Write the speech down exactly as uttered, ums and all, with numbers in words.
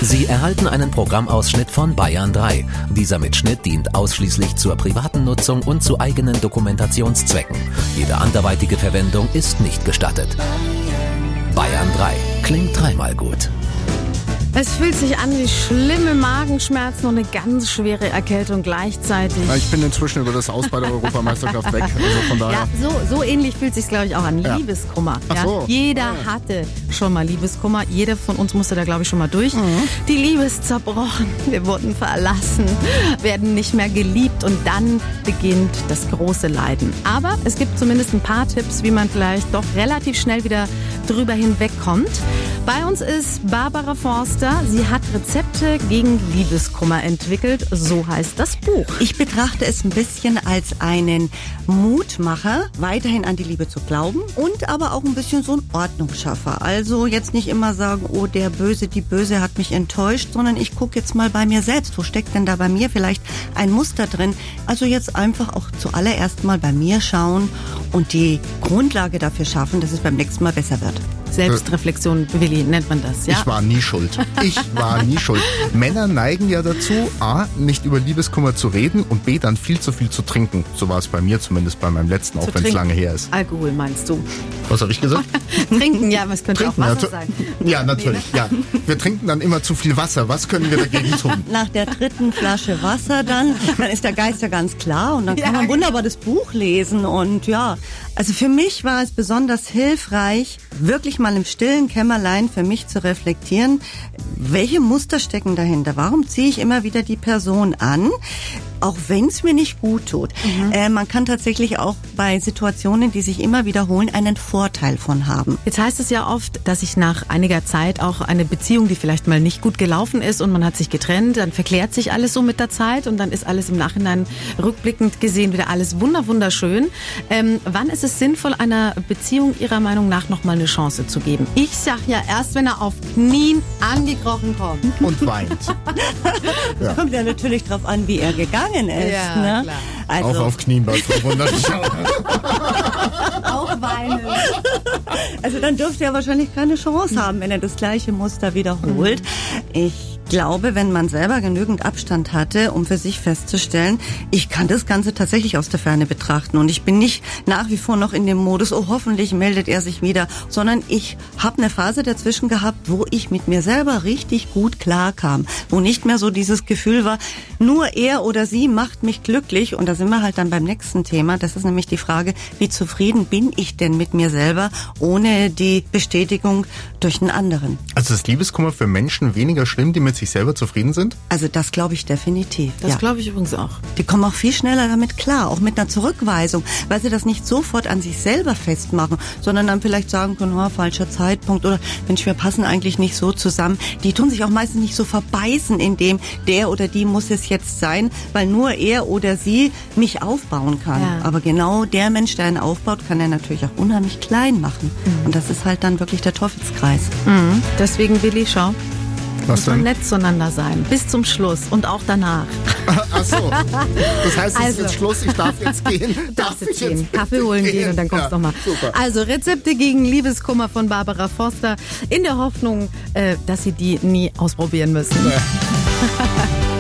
Sie erhalten einen Programmausschnitt von Bayern drei. Dieser Mitschnitt dient ausschließlich zur privaten Nutzung und zu eigenen Dokumentationszwecken. Jede anderweitige Verwendung ist nicht gestattet. Bayern drei klingt dreimal gut. Es fühlt sich an wie schlimme Magenschmerzen und eine ganz schwere Erkältung gleichzeitig. Ich bin inzwischen über das Aus bei der Europameisterschaft weg. Also von daher. Ja, so, so ähnlich fühlt sich glaube ich auch an. Ja. Liebeskummer. Ach so. Ja. Jeder Ja. hatte schon mal Liebeskummer. Jeder von uns musste da glaube ich schon mal durch. Mhm. Die Liebe ist zerbrochen. Wir wurden verlassen, werden nicht mehr geliebt und dann beginnt das große Leiden. Aber es gibt zumindest ein paar Tipps, wie man vielleicht doch relativ schnell wieder drüber hinwegkommt. Bei uns ist Barbara Forster. Sie hat Rezepte gegen Liebeskummer entwickelt. So heißt das Buch. Ich betrachte es ein bisschen als einen Mutmacher, weiterhin an die Liebe zu glauben und aber auch ein bisschen so ein Ordnungsschaffer. Also jetzt nicht immer sagen, oh, der Böse, die Böse hat mich enttäuscht, sondern ich gucke jetzt mal bei mir selbst. Wo steckt denn da bei mir vielleicht ein Muster drin? Also jetzt einfach auch zuallererst mal bei mir schauen und die Grundlage dafür schaffen, dass es beim nächsten Mal besser wird. Selbstreflexion, Willi, nennt man das, ja? Ich war nie schuld. Ich war nie schuld. Männer neigen ja dazu, A, nicht über Liebeskummer zu reden und B, dann viel zu viel zu trinken. So war es bei mir zumindest bei meinem letzten, auch wenn es lange her ist. Alkohol meinst du? Was habe ich gesagt? Trinken, ja, aber es könnte Trinken, auch Wasser ja, sein. Ja, natürlich, ja. Wir trinken dann immer zu viel Wasser. Was können wir dagegen tun? Nach der dritten Flasche Wasser dann, dann ist der Geist ja ganz klar und dann kann Ja, man wunderbar das Buch lesen und ja, also für mich war es besonders hilfreich, wirklich mal im stillen Kämmerlein für mich zu reflektieren, welche Muster stecken dahinter? Warum ziehe ich immer wieder die Person an? Auch wenn es mir nicht gut tut. Mhm. Äh, man kann tatsächlich auch bei Situationen, die sich immer wiederholen, einen Vorteil von haben. Jetzt heißt es ja oft, dass sich nach einiger Zeit auch eine Beziehung, die vielleicht mal nicht gut gelaufen ist und man hat sich getrennt, dann verklärt sich alles so mit der Zeit und dann ist alles im Nachhinein rückblickend gesehen wieder alles wunder wunderschön. Ähm, wann ist es sinnvoll, einer Beziehung Ihrer Meinung nach nochmal eine Chance zu geben? Ich sag ja erst, wenn er auf Knien angekrochen kommt. Und weint. Es kommt ja natürlich drauf an, wie er gegangen ist. Ja, ne? klar. Also, Auch auf Knien bei Frau Wunderschau. Auch weinen. Also dann dürfte er wahrscheinlich keine Chance haben, wenn er das gleiche Muster wiederholt. Ich glaube, wenn man selber genügend Abstand hatte, um für sich festzustellen, ich kann das Ganze tatsächlich aus der Ferne betrachten und ich bin nicht nach wie vor noch in dem Modus, oh hoffentlich meldet er sich wieder, sondern ich habe eine Phase dazwischen gehabt, wo ich mit mir selber richtig gut klarkam, wo nicht mehr so dieses Gefühl war, nur er oder sie macht mich glücklich und da sind wir halt dann beim nächsten Thema, das ist nämlich die Frage, wie zufrieden bin ich denn mit mir selber, ohne die Bestätigung durch einen anderen. Also ist Liebeskummer für Menschen weniger schlimm, die mit sich selber zufrieden sind? Also das glaube ich definitiv. Das ja. glaube ich übrigens auch. Die kommen auch viel schneller damit klar, auch mit einer Zurückweisung, weil sie das nicht sofort an sich selber festmachen, sondern dann vielleicht sagen können, oh, falscher Zeitpunkt oder Mensch, wir passen eigentlich nicht so zusammen. Die tun sich auch meistens nicht so verbeißen, indem der oder die muss es jetzt sein, weil nur er oder sie mich aufbauen kann. Ja. Aber genau der Mensch, der einen aufbaut, kann er natürlich auch unheimlich klein machen. Mhm. Und das ist halt dann wirklich der Teufelskreis. Mhm. Deswegen, Willi, schau. Was Muss man denn? nett zueinander sein. Bis zum Schluss und auch danach. Ach so. Das heißt, es Also. ist jetzt Schluss, ich darf jetzt gehen. Darfst Darf jetzt ich gehen, Kaffee holen gehen und dann kommst du ja, nochmal. Super. Also Rezepte gegen Liebeskummer von Barbara Forster in der Hoffnung, äh, dass Sie die nie ausprobieren müssen. Ja.